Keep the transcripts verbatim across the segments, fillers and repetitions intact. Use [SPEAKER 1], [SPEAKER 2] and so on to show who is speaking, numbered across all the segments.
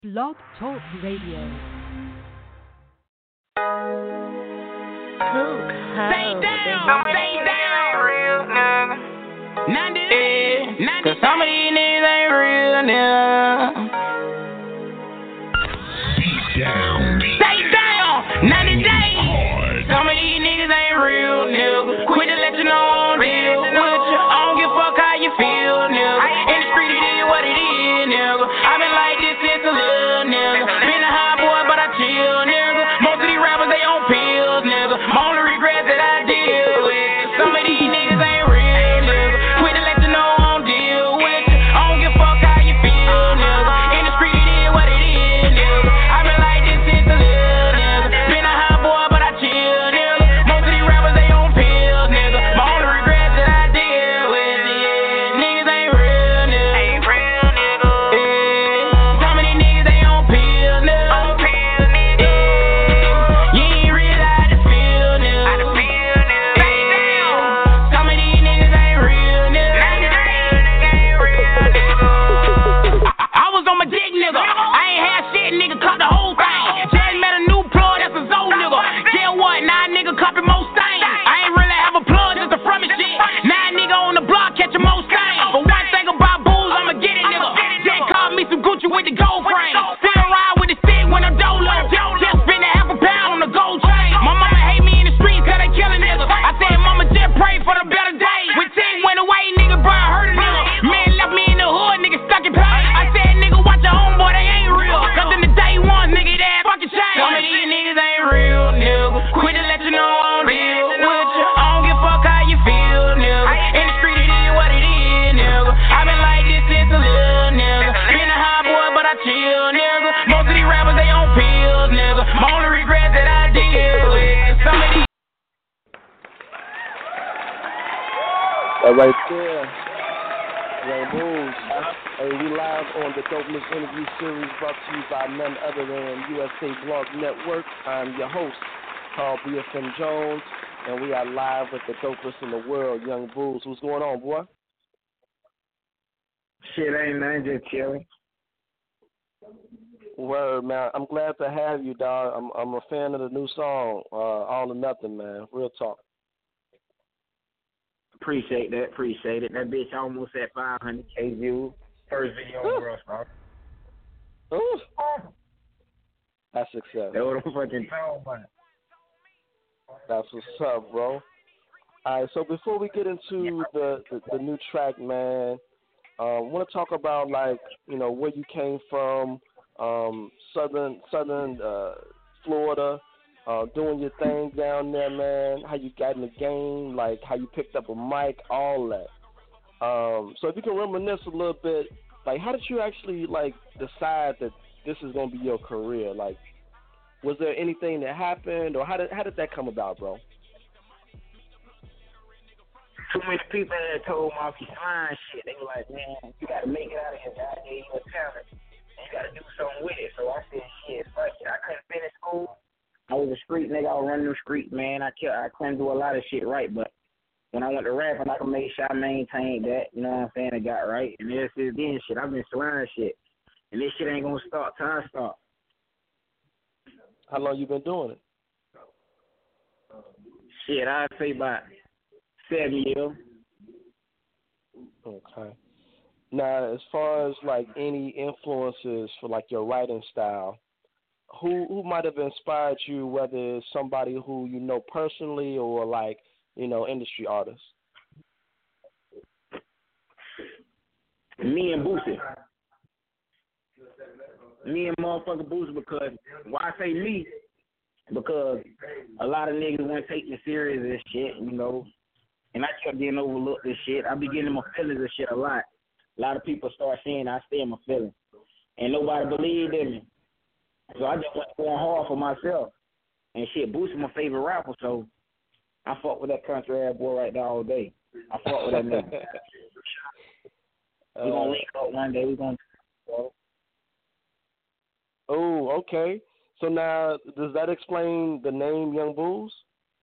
[SPEAKER 1] Blog Talk Radio.
[SPEAKER 2] Stay down, stay down, real nigga. None of this, none cause some of these niggas ain't real nigga. Deep down, stay down, ninety days. Some of these niggas ain't real nigga. Quit to let you know I'm real with you. I don't give a fuck how you feel, nigga. In the street it is what it is, nigga. I been like this since a little nigga. Been a high boy, but I chill, nigga. Most of these rappers they on pills, nigga. My only regret that I deal with. Some of these niggas ain't real, nigga. Quit to let you know I don't deal with you. I don't give a fuck how you feel, nigga. In the street it is what it is, nigga. I been like this since a little nigga. Been a high boy, but I chill, nigga. Most of these rappers they on pills, nigga. My only regret that I deal with, yeah. Niggas ain't real, nigga. Ain't real, nigga. Yeah. Some of these niggas they on pills, nigga. On pills, nigga. Yeah. You ain't real how to feel, nigga. How to feel, nigga. Stay down. Some of these niggas ain't real, nigga. Ninety days, nigga ain't real, nigga. I, I was on my dick, nigga. I ain't had shit, nigga. Cut the whole thing. Just met a new plug, that's a zone, nigga. Get what? Now nigga copy most things. I ain't really have a plug, just a from it shit. Now nigga on the block catching most things. But one thing about booze, I'ma get it, nigga. Just call me some Gucci with the gold frame. Still ride with the stick when I'm dolo. Just spend a half a pound on the gold chain. My mama hate me in the streets cause they kill a nigga. I said mama just pray for the better days. When Ting went away, nigga, bro, I hurt a nigga. Man left me in the hood, nigga stuck in pain. I said nigga, watch your homeboy, they ain't real. Cause in the day one, nigga, they had fucking change. Some of these niggas ain't real, nigga. Quit to let you know I'm real with you. I don't give a fuck how you feel, nigga. In the street it is what it is, nigga. I been like this since a little nigga. Been a high boy, but I chill, nigga. Most of these rappers they on pills, nigga. My only regret that I deal with. Some of these
[SPEAKER 3] That right there, Young Bulls. Hey, we live on the Dopeless Interview Series brought to you by none other than U S A Blog Network. I'm your host, Carl B F M Jones, and we are live with the dopest in the world, Young Bulls. What's going on, boy?
[SPEAKER 4] Shit ain't nothing, just chilling.
[SPEAKER 3] Word, man. I'm glad to have you, dog. I'm I'm a fan of the new song, uh, All or Nothing, man. Real talk.
[SPEAKER 4] Appreciate that, appreciate it. That bitch almost at five hundred K views. First video on World Star.
[SPEAKER 3] Ooh. That's success.
[SPEAKER 4] That's what I'm fucking talking about.
[SPEAKER 3] That's what's up, bro. All right, so before we get into the, the, the new track, man, I uh, want to talk about, like, you know, where you came from, um, southern southern uh, Florida, uh, doing your thing down there, man, how you got in the game, like how you picked up a mic, all that. Um, so if you can reminisce a little bit, like how did you actually, like, decide that this is going to be your career? Like, was there anything that happened, or how did how did that come about, bro?
[SPEAKER 4] Too many people had told me off your flying shit. They were like, man, you got to make it out of here. God gave you a talent. And you got to do something with it. So I said, shit, fuck it. I couldn't finish school. I was a street nigga. I was running the street, man. I kept, I couldn't do a lot of shit right. But when I went to rapping, I could make sure I maintained that. You know what I'm saying? I got right. And ever since then, shit, I've been slurring shit. And this shit ain't going to start till I start.
[SPEAKER 3] How long you been doing it?
[SPEAKER 4] Shit, I'd say about seven years.
[SPEAKER 3] Okay. Now, as far as, like, any influences for, like, your writing style, who who might have inspired you, whether it's somebody who you know personally or, like, you know, industry artists?
[SPEAKER 4] Me and Boosie. Me and motherfucking Boosie, because, why I say me? Because a lot of niggas weren't taking serious this shit, you know. And I kept getting overlooked this shit. I be getting my feelings and shit a lot. A lot of people start saying I stay in my feelings. And nobody believed in me. So I just went going hard for myself. And shit, Boosie my favorite rapper, so I fuck with that country ass boy right there all day. I fuck with that nigga.
[SPEAKER 3] uh,
[SPEAKER 4] we gonna link up one day. We gonna.
[SPEAKER 3] Oh, okay. So now, does that explain the name Young Bulls?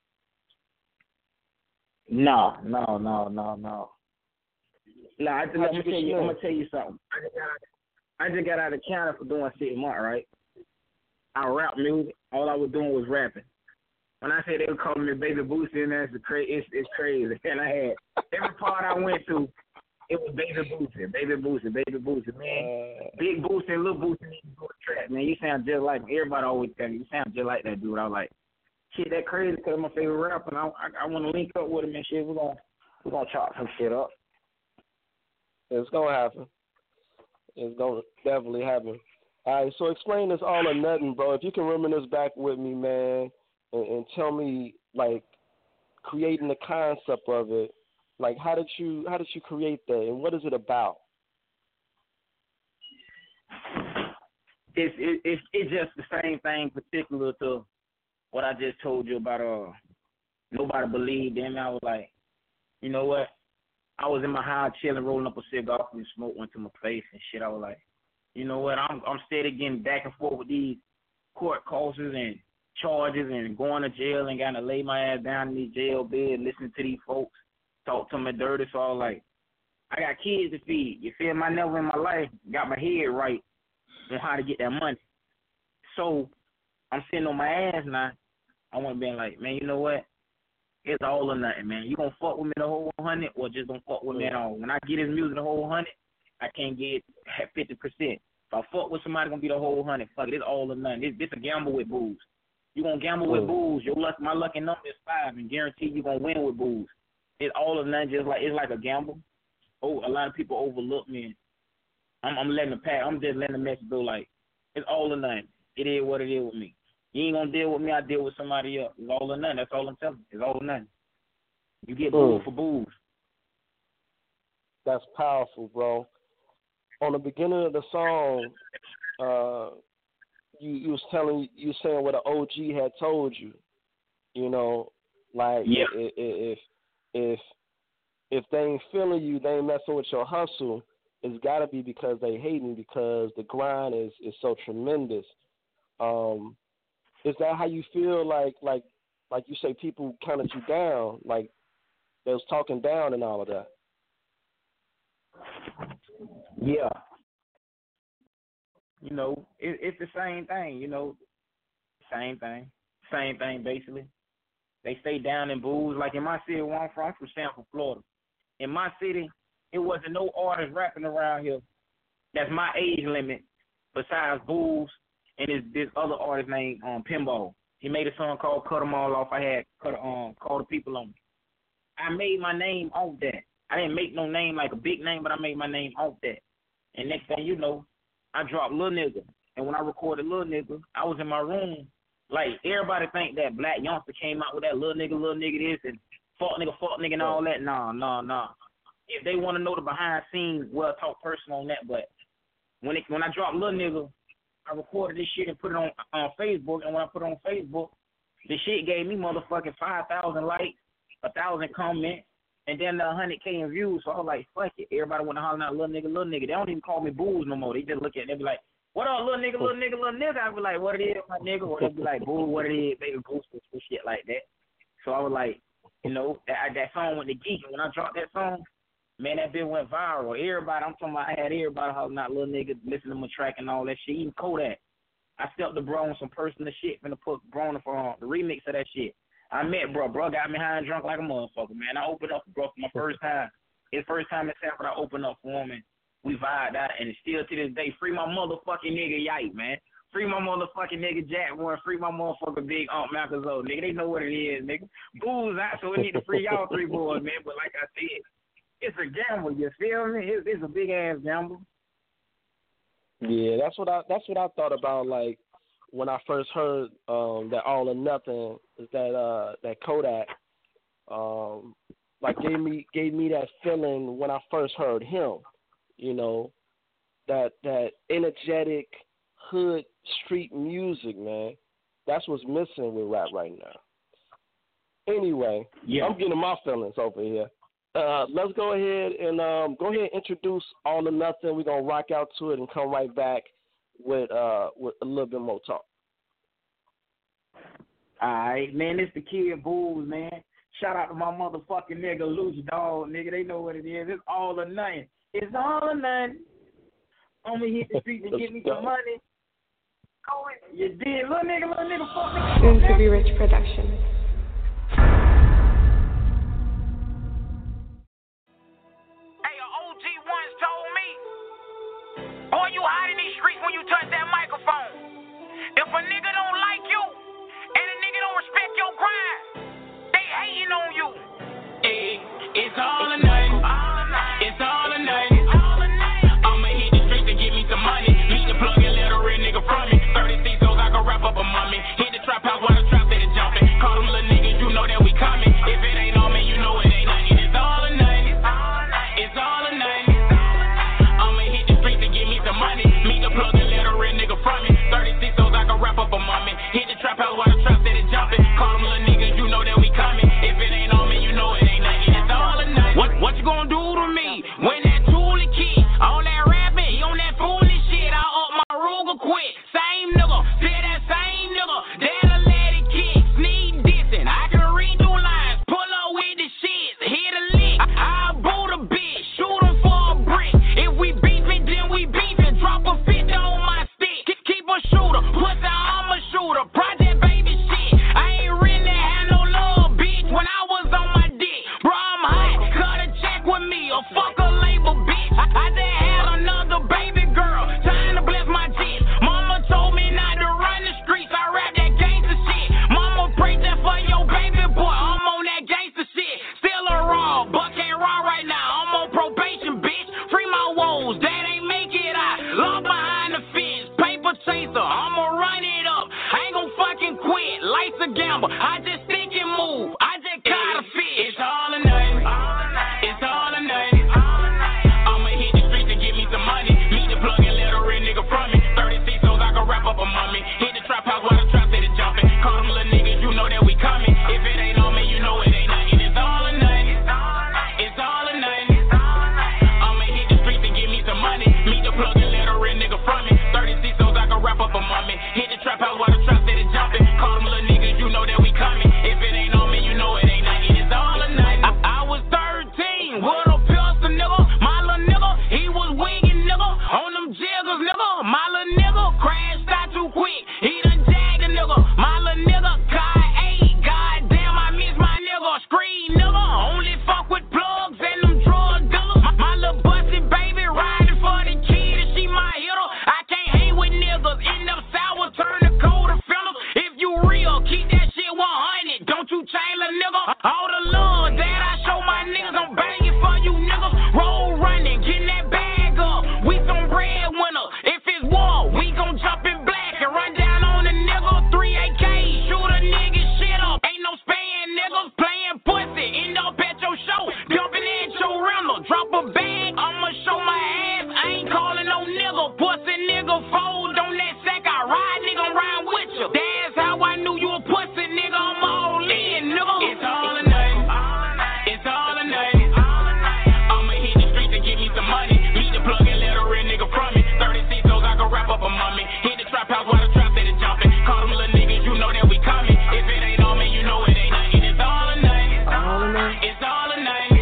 [SPEAKER 4] No, no, no, no, no. No, I, I'm, gonna tell you, I'm gonna tell you something. I just got out of Canada for doing six months, right? I rap music. All I was doing was rapping. When I say they were calling me Baby Boosie, and that's cra- it's, it's crazy. And I had every part I went to, it was Baby Boosie, Baby Boosie, Baby Boosie, man. Uh, Big Boosie and Little Boosie need to go to track, man. You sound just like everybody always tell me. You sound just like that dude. I was like, shit, that crazy because I'm my favorite rapper, and I I, I want to link up with him and shit. We're gonna we're gonna chop some shit up.
[SPEAKER 3] It's gonna happen. It's gonna definitely happen. All right, so explain this All or Nothing, bro. If you can reminisce back with me, man, and, and tell me like creating the concept of it. Like, how did you how did you create that, and what is it about?
[SPEAKER 4] It's it, it's it's just the same thing, particular to what I just told you about. Uh, nobody believed in me. I was like, you know what? I was in my house chilling, rolling up a cigar, and smoke went to my face and shit. I was like, you know what? I'm I'm steady getting back and forth with these court cases and charges and going to jail and gotta lay my ass down in these jail bed, listening to these folks talk to me dirty. So I was like, I got kids to feed. You feel me? I never in my life got my head right on how to get that money. So I'm sitting on my ass now. I want to be like, man, you know what? It's all or nothing, man. You gonna fuck with me the whole hundred, or just don't fuck with me at all? When I get this music the whole hundred, I can't get fifty percent. If I fuck with somebody, gonna be the whole hundred. Fuck it, it's all or nothing. It's, it's a gamble with booze. You gonna gamble with booze. Your luck, my lucky number is five, and guarantee you gonna win with booze. It's all or nothing. Just like it's like a gamble. Oh, a lot of people overlook me. I'm, I'm letting the pack. I'm just letting the message go. Like it's all or nothing. It is what it is with me. You ain't gonna deal with me, I deal with somebody else. It's all or nothing. That's all I'm telling you. It's all or nothing. You get booed mm. for booze.
[SPEAKER 3] That's powerful, bro. On the beginning of the song, uh, you you was telling you saying what an O G had told you. You know, like
[SPEAKER 4] yeah.
[SPEAKER 3] if, if if if they ain't feeling you, they ain't messing with your hustle. It's got to be because they hating, because the grind is, is so tremendous. Um, is that how you feel? Like like like you say, people counted you down, like they was talking down and all of that.
[SPEAKER 4] Yeah. You know, it, it's the same thing. You know, same thing, same thing basically. They stay down in booze. Like in my city, where I'm from, I'm from Sanford, Florida. In my city, it wasn't no artist rapping around here that's my age limit besides Booze and this, this other artist named um, Pinball. He made a song called Cut 'Em All Off. I had cut um Call the People on me. I made my name off that. I didn't make no name like a big name, but I made my name off that. And next thing you know, I dropped Lil Nigga. And when I recorded Lil Nigga, I was in my room. Like, everybody think that Black Youngster came out with that Lil Nigga, Lil Nigga this, and fuck nigga, fuck nigga, and all that. Nah, nah, nah. If they want to know the behind scenes, we'll talk personal on that. But when it, when I dropped Lil Nigga, I recorded this shit and put it on on Facebook. And when I put it on Facebook, the shit gave me motherfucking five thousand likes, one thousand comments, and then one hundred K in views. So I was like, fuck it. Everybody want to holler out Lil Nigga, Lil Nigga. They don't even call me Booze no more. They just look at it and they be like, what up, Lil Nigga, Lil Nigga, Lil Nigga? I be like, what it is, my nigga? Or they be like, Boo, what it is, baby Booze, and shit like that. So I was like, you know, that, that song went to geek. And when I dropped that song, man, that bitch went viral. Everybody, I'm talking about, I had everybody hollering out Lil Nigga, listening to my track and all that shit. Even Kodak. I stepped the bro on some personal shit, finna put bro on for um, the remix of that shit. I met bro. Bro got me high and drunk like a motherfucker, man. I opened up for bro for my first time. His first time in Sanford, I opened up for him, and we vibed out. And still to this day, free my motherfucking nigga Yike, man. Free my motherfucking nigga Jack Warren. Free my motherfucking big Aunt Malcolm Zoe, nigga. They know what it is, nigga. Booze out, so we need to free y'all three boys, man. But like I said, it's a gamble, you feel me? It's, it's a big-ass gamble.
[SPEAKER 3] Yeah, that's what I that's what I thought about, like, when I first heard um, that All or Nothing, is that uh, that Kodak, um, like gave me gave me that feeling when I first heard him, you know, that that energetic hood street music, man. That's what's missing with rap right now. Anyway, yeah. I'm getting my feelings over here. Uh, let's go ahead and um, go ahead and introduce All or Nothing. We're gonna rock out to it and come right back with uh with a little bit more talk.
[SPEAKER 4] All right, man, it's the Kid Booze, man. Shout out to my motherfucking nigga, Loose Dog, nigga. They know what it is. It's all or nothing. It's all or nothing. I'ma hit the streets and
[SPEAKER 3] Let's
[SPEAKER 4] get me
[SPEAKER 3] go.
[SPEAKER 4] some money. You did, little nigga, little nigga, fuck nigga.
[SPEAKER 5] Soon to be rich production.
[SPEAKER 2] Hey, a O G once told me, boy, you hide in these streets when you touch that microphone. If a nigga don't like you, and a nigga don't respect your grind, they hating on you. Hey, it's all or nothing. It's all or nothing. I'ma hit the streets and give me some money. Meet the plug and let a real nigga from me. thirty-six so I can wrap up a mummy. Hit the trap house while the trap steady jumping. Call them little niggas, you know that we coming. If it ain't on me, you know it ain't nothing. It's all or nothing. It's all or nothing. I'ma hit the streets and give me some money. Meet the plug and let a real nigga from me. thirty-six so I can wrap up a mummy. Hit the trap house while the trap steady jumping. Call them little niggas, you know that we coming. If it ain't on me, you know it ain't nothing. It's all or nothing. What, what you gonna do to me when that tool kid, all that rapping, he on that foolish shit, I up my Ruger quit. Same nigga, still that same nigga, that'll let it kick, sneak dissing, I can read through lines, pull up with the shit, hit a lick, I'll boot a bitch, shoot him for a brick, if we beefing, then we beefing, drop a fifty on my stick, keep a shooter, pussy, I'm a shooter, project baby shit, I ain't really had no love, bitch, when I was on my dick, bro, I'm hot, cut a check with me, or fuck a label, bitch, I, I just had another baby girl, time to bless my jits, mama told me not to run the streets, I rap that gangster shit, mama preaching for your baby boy, I'm on that gangster shit, still a raw, but can't raw right now, I'm on probation, bitch, free my woes, that ain't make it out, love behind the fence, paper chaser, I'ma run it up, I ain't gon' fucking quit, life's a gamble, I just think and move, I just gotta fit, it's all or nothing, it's all or nothing, I'ma hit the streets and give me some money, meet the plug and let a real nigga from me, thirty-six so I can wrap up a mummy, hit the trap house while the trap steady jumping, call them little niggas, you know that we coming, if it ain't on me, you know it ain't nothing, it's all or nothing, it's all or nothing, I'ma hit the streets and give me some money, meet the plug and let a real nigga from me, thirty-six so I can wrap up a mummy, hit the trap house while the trap steady jumping, call them little niggas, you know that we coming, if it ain't on me, you know it ain't nothing, it's all or nothing, I, I was thirteen, with a pistol nigga, my little nigga, he was winging nigga, on them jiggers nigga, my little nigga, crashed out too quick, he done jagged a nigga, my little nigga, God eight, goddamn I miss my nigga, screen nigga, only fuck with plugs and them drug dealers, my, my little busted baby riding for the kid, and she my hitter, I can't hang with niggas, end up sour, turn the cold to fillers, if you real, keep that shit one hundred, don't you change a nigga, all the love that I show my niggas, I'm banging for you niggas, roll running, getting that bag up, we some breadwinners, if it's war, we gon' jump in black and run down on the nigga, three A K, shoot a nigga shit up, ain't no span niggas, playing pussy, end up at your show, jumping at your rental, drop a bag, I'ma show my ass, I ain't calling no nigga, pussy nigga, fold on that sack, I ride nigga, I'm riding with you, that's how I knew you a pussy nigga, I'm all in nigga, it's all or nothing, it's all or nothing, I'ma hit the streets and give me some money, meet the plug and let a real nigga from me, thirty-six so I can wrap up a mummy, hit the trap house while the trap steady jumping, call them little niggas, you know that we coming, if it ain't on me, you know it ain't nothing, it's all or nothing, it's all or nothing,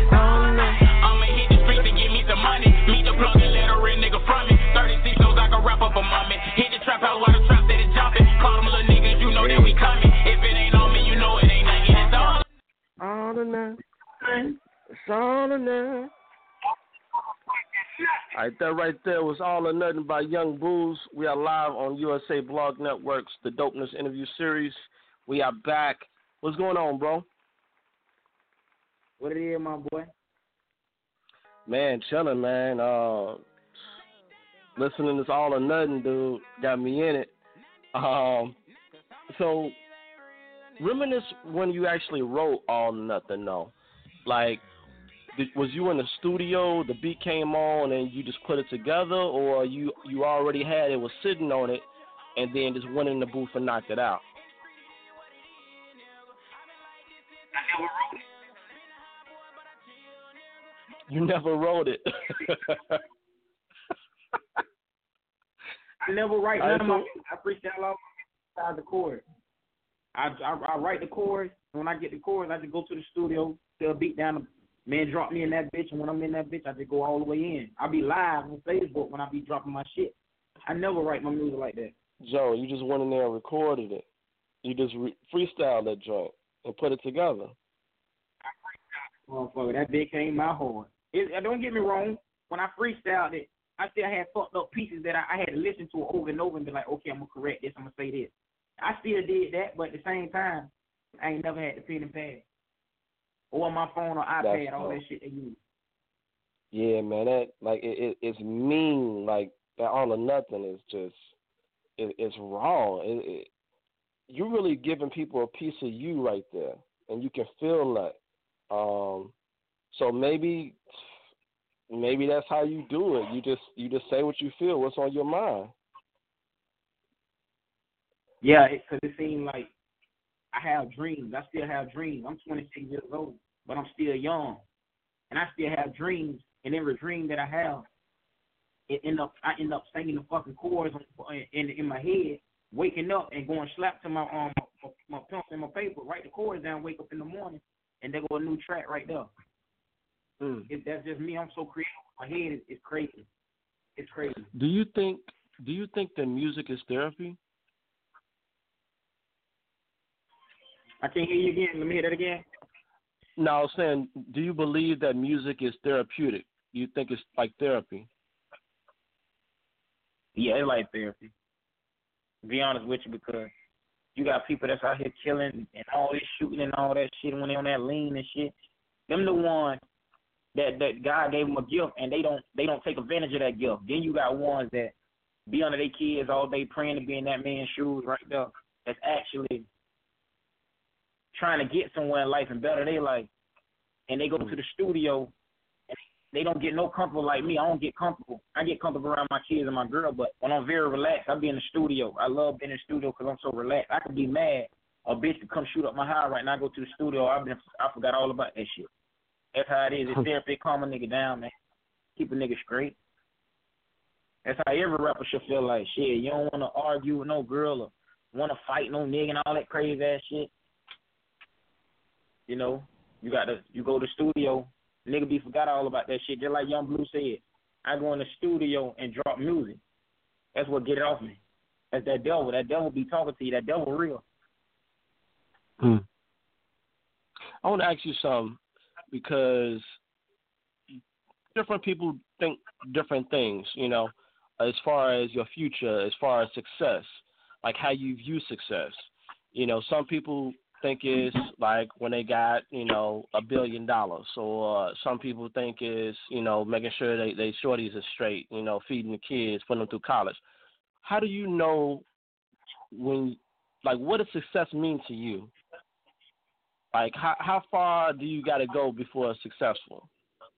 [SPEAKER 2] I'ma hit the streets and give me some money, meet the plug and let a real nigga from me, thirty-six so I can wrap up a mummy, hit the trap house while the trap steady jumping, call them little niggas, you know that we coming, if it ain't on me, you know it ain't nothing, it's all
[SPEAKER 3] All or nothing. It's all or nothing. All right, that right there was All or Nothing by Young Booz. We are live on U S A Blog Network's The Dopeness Interview Series. We are back. What's going on, bro?
[SPEAKER 4] What it is, my boy?
[SPEAKER 3] Man, chilling, man. Uh, listening to this All or Nothing, dude, got me in it. Um, so, reminisce when you actually wrote All or Nothing, though. Like, did, was you in the studio, the beat came on, and you just put it together, or you, you already had it, was sitting on it, and then just went in the booth and knocked it out? You never wrote it.
[SPEAKER 4] I never write none of my
[SPEAKER 3] I,
[SPEAKER 4] I freestyle off inside the chorus. I, I I write the chorus. When I get the chorus, I just go to the studio, they'll beat down the Man, drop me in that bitch, and when I'm in that bitch, I just go all the way in. I be live on Facebook when I be dropping my shit. I never write my music like that.
[SPEAKER 3] Joe, you just went in there and recorded it. You just re- freestyled that joint and put it together.
[SPEAKER 4] Motherfucker, that bitch came out hard. It, don't get me wrong. When I freestyled it, I still had fucked up pieces that I, I had to listen to over and over and be like, okay, I'm going to correct this, I'm going to say this. I still did that, but at the same time, I ain't never had the pen and pad. Or my phone or iPad, That's all cool. That shit they use.
[SPEAKER 3] Yeah, man, that like it, it it's mean. Like that all or nothing is just it, it's wrong. It, it, you're really giving people a piece of you right there, and you can feel that. Um, so maybe maybe that's how you do it. You just you just say what you feel, what's on your mind.
[SPEAKER 4] Yeah, because it, it seems like I have dreams. I still have dreams. I'm twenty-six years old, but I'm still young, and I still have dreams. And every dream that I have, it end up I end up singing the fucking chords in in my head, waking up and going slap to my um my, my pencil and my paper, write the chords down, wake up in the morning, and there go a new track right there. Mm. It, that's just me. I'm so creative. My head is, is crazy. It's crazy.
[SPEAKER 3] Do you think Do you think that music is therapy?
[SPEAKER 4] I can't hear you again. Let me hear that again.
[SPEAKER 3] No, I was saying, do you believe that music is therapeutic? Do you think it's like therapy?
[SPEAKER 4] Yeah, it's like therapy. To be honest with you, because you got people that's out here killing and all this shooting and all that shit when they on that lean and shit. Them the ones that, that God gave them a gift and they don't they don't take advantage of that gift. Then you got ones that be under their kids all day praying to be in that man's shoes right there. That's actually trying to get somewhere in life and better their life, and they go to the studio, and they don't get no comfortable like me. I don't get comfortable. I get comfortable around my kids and my girl, but when I'm very relaxed, I be in the studio. I love being in the studio because I'm so relaxed. I could be mad. A bitch to come shoot up my house right now. I go to the studio. I been I forgot all about that shit. That's how it is. It's therapy. Calm a nigga down, man. Keep a nigga straight. That's how every rapper should feel like. Shit, you don't want to argue with no girl or want to fight no nigga and all that crazy ass shit. You know, you got to, you go to the studio, nigga be forgot all about that shit. Just like Young Blue said, I go in the studio and drop music. That's what get it off me. That's that devil. That devil be talking to you. That devil real.
[SPEAKER 3] Hmm. I want to ask you something because different people think different things, you know, as far as your future, as far as success, like how you view success. You know, some people think is like when they got, you know, a billion dollars, or uh, some people think is, you know, making sure they, they shorties are straight, you know, feeding the kids, putting them through college. How do you know when, like, what does success mean to you? Like, how how far do you got to go before it's successful?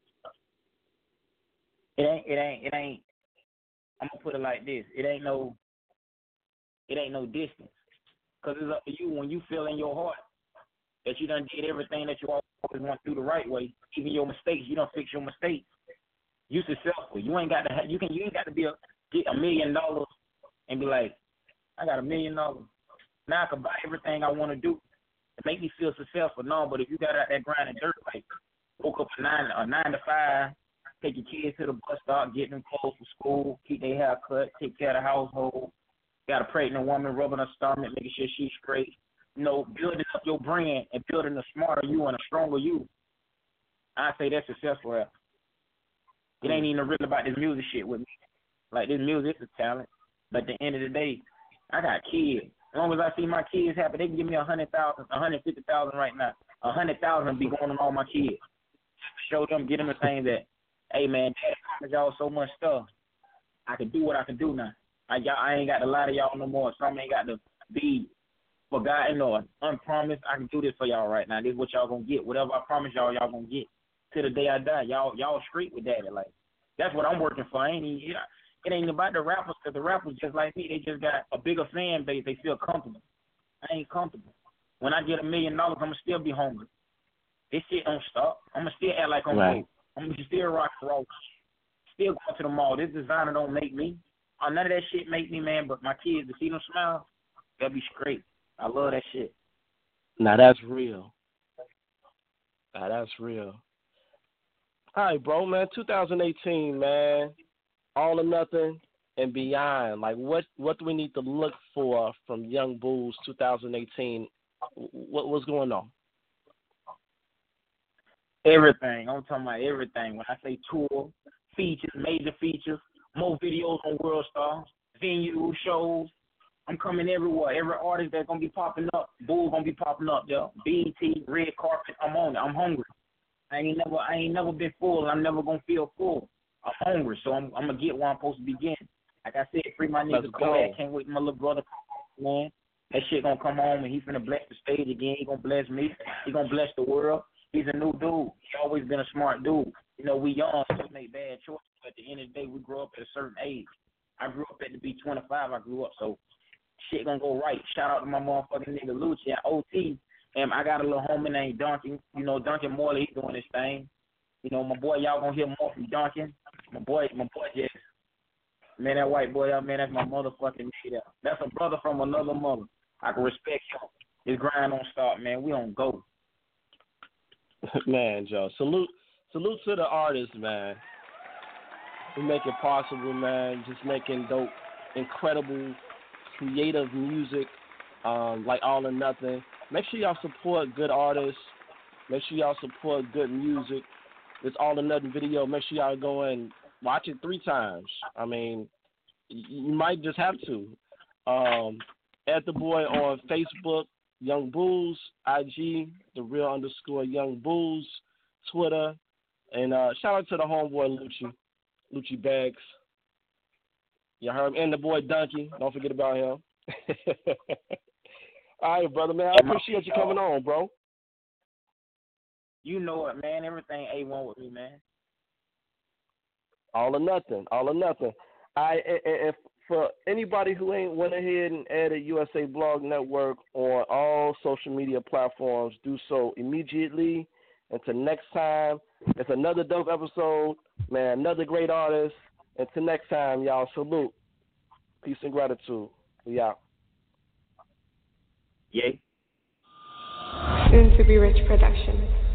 [SPEAKER 4] It ain't, it ain't, it ain't, I'm going to put it like this. It ain't no, it ain't no distance. Because it's up to you when you feel in your heart that you done did everything that you always want to do the right way. Even your mistakes, you don't fix your mistakes. You successful. You ain't got to have, you can you ain't got to be a get a million dollars and be like, I got a million dollars. Now I can buy everything I want to do to make me feel successful. No, but if you got out that grind and dirt, like woke up at nine or nine to five, take your kids to the bus stop, get them clothes for school, keep their hair cut, take care of the household. Got a pregnant woman rubbing her stomach, making sure she's straight. You know, building up your brand and building a smarter you and a stronger you. I say that's successful. Rap. It ain't even really about this music shit with me. Like, this music is a talent. But at the end of the day, I got kids. As long as I see my kids happy, they can give me a hundred thousand, a hundred fifty thousand right now. A hundred thousand be going on all my kids. Show them, get them the thing that, hey man, Dad promised y'all so much stuff. I can do what I can do now. I, y'all, I ain't got to lie to y'all no more. Some ain't got to be forgotten or unpromised. I can do this for y'all right now. This is what y'all gonna get. Whatever I promise y'all, y'all gonna get. Till the day I die, y'all y'all straight with that. Like, that's what I'm working for. I ain't even, it ain't about the rappers, because the rappers just like me, they just got a bigger fan base. They feel comfortable. I ain't comfortable. When I get a million dollars, I'm gonna still be hungry. This shit don't stop. I'm gonna still act like I'm
[SPEAKER 3] right.
[SPEAKER 4] broke. I'm gonna still rock and roll. Still going to the mall. This designer don't make me. Oh, none of that shit make me, man, but my kids, to see them smile, they'll be straight. I love that shit.
[SPEAKER 3] Now, that's real. Now, that's real. All right, bro, man. twenty eighteen, man. All or nothing and beyond. Like, what what do we need to look for from Young Bulls twenty eighteen? What what's going on?
[SPEAKER 4] Everything. I'm talking about everything. When I say tour, features, major features, more videos on World Star, venue, shows. I'm coming everywhere. Every artist that's gonna be popping up, Bull gonna be popping up, yo. B E T, red carpet. I'm on it. I'm hungry. I ain't never, I ain't never been full. I'm never gonna feel full. I'm hungry, so I'm, I'm gonna get where I'm supposed to begin. Like I said, free my nigga Kodak. Can't wait for my little brother, man. That shit gonna come home and he's gonna bless the stage again. He gonna bless me. He gonna bless the world. He's a new dude. He always been a smart dude. You know, we young, so we make bad choices. But at the end of the day, we grow up at a certain age. I grew up at the be twenty-five. I grew up, so shit gonna go right. Shout out to my motherfucking nigga Lucci at O T. And I got a little homie named Duncan. You know, Duncan Morley, he doing his thing. You know, my boy, y'all gonna hear more from Duncan. My boy, my boy just, man, that white boy out, man, that's my motherfucking nigga. That's a brother from another mother. I can respect him. His grind don't stop, man. We don't go.
[SPEAKER 3] Man, Joe, salute, salute to the artists, man. We make it possible, man. Just making dope, incredible, creative music, um, like All or Nothing. Make sure y'all support good artists. Make sure y'all support good music. This All or Nothing video, make sure y'all go and watch it three times. I mean, you might just have to. Um, add the boy on Facebook, Young Bulls, I G, the real underscore Young Bulls, Twitter, and uh, shout out to the homeboy Lucci, Lucci Bags. You heard him, and the boy Donkey. Don't forget about him. All right, brother, man. I appreciate you coming on, bro.
[SPEAKER 4] You know it, man. Everything A one with me, man.
[SPEAKER 3] All or nothing. All or nothing. I and for anybody who ain't went ahead and added U S A Blog Network on all social media platforms, do so immediately. Until next time, it's another dope episode, man. Another great artist. Until next time, y'all, salute. Peace and gratitude. We out.
[SPEAKER 4] Yay.
[SPEAKER 5] Soon to be Rich Productions.